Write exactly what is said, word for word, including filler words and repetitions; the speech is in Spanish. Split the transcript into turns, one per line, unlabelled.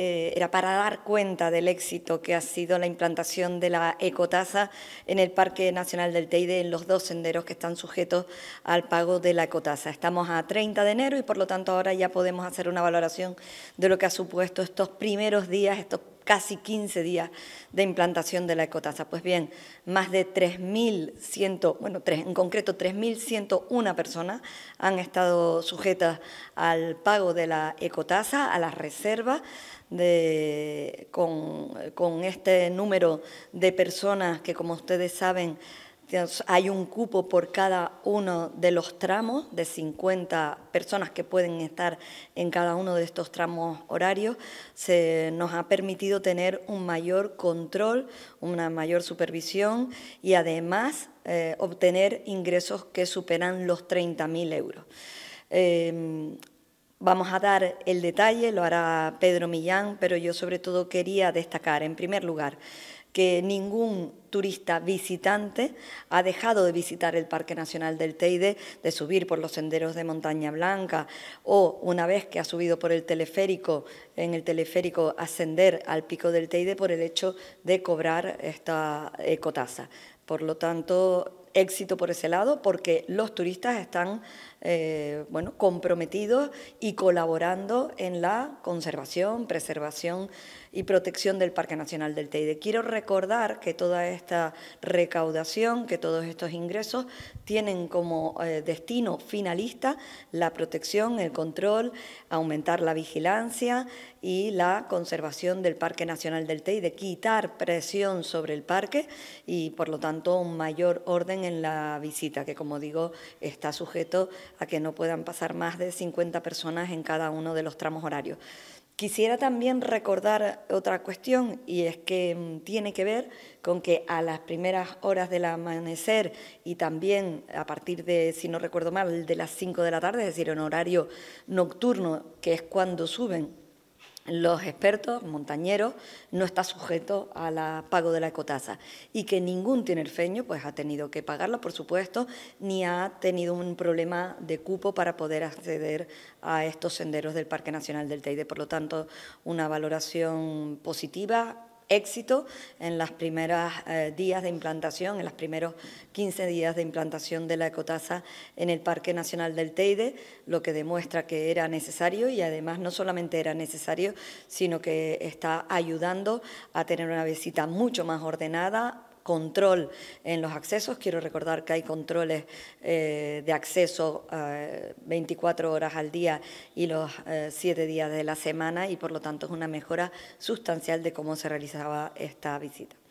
eh, era para dar cuenta del éxito que ha sido la implantación de la ecotasa en el Parque Nacional del Teide, en los dos senderos que están sujetos al pago de la ecotasa. Estamos a treinta de enero y, por lo tanto, ahora ya podemos hacer una valoración de lo que ha supuesto estos primeros días, estos casi quince días de implantación de la ecotasa. Pues bien, más de tres mil cien, bueno, tres, en concreto tres mil ciento una personas han estado sujetas al pago de la ecotasa, a la reserva, de, con, con este número de personas que, como ustedes saben, hay un cupo por cada uno de los tramos, de cincuenta personas que pueden estar en cada uno de estos tramos horarios. Se nos ha permitido tener un mayor control, una mayor supervisión y, además, eh, obtener ingresos que superan los treinta mil euros. Eh, Vamos a dar el detalle, lo hará Pedro Millán, pero yo sobre todo quería destacar, en primer lugar, que ningún turista visitante ha dejado de visitar el Parque Nacional del Teide, de subir por los senderos de Montaña Blanca o, una vez que ha subido por el teleférico, en el teleférico ascender al Pico del Teide por el hecho de cobrar esta ecotasa. Por lo tanto, éxito por ese lado, porque los turistas están eh, bueno, comprometidos y colaborando en la conservación, preservación y protección del Parque Nacional del Teide. Quiero recordar que toda esta recaudación, que todos estos ingresos tienen como eh, destino finalista la protección, el control, aumentar la vigilancia y la conservación del Parque Nacional del Teide, quitar presión sobre el parque y, por lo tanto, un mayor orden en la visita, que, como digo, está sujeto a que no puedan pasar más de cincuenta personas en cada uno de los tramos horarios. Quisiera también recordar otra cuestión, y es que mmm, tiene que ver con que a las primeras horas del amanecer y también a partir de, si no recuerdo mal, de las cinco de la tarde, es decir, en horario nocturno, que es cuando suben los expertos montañeros, no está sujeto al pago de la ecotasa y que ningún tinerfeño pues, ha tenido que pagarlo, por supuesto, ni ha tenido un problema de cupo para poder acceder a estos senderos del Parque Nacional del Teide. Por lo tanto, una valoración positiva, éxito en los primeros eh, días de implantación, en los primeros quince días de implantación de la ecotasa en el Parque Nacional del Teide, lo que demuestra que era necesario y, además, no solamente era necesario, sino que está ayudando a tener una visita mucho más ordenada, control en los accesos. Quiero recordar que hay controles eh, de acceso eh, veinticuatro horas al día y los eh, siete días de la semana y, por lo tanto, es una mejora sustancial de cómo se realizaba esta visita.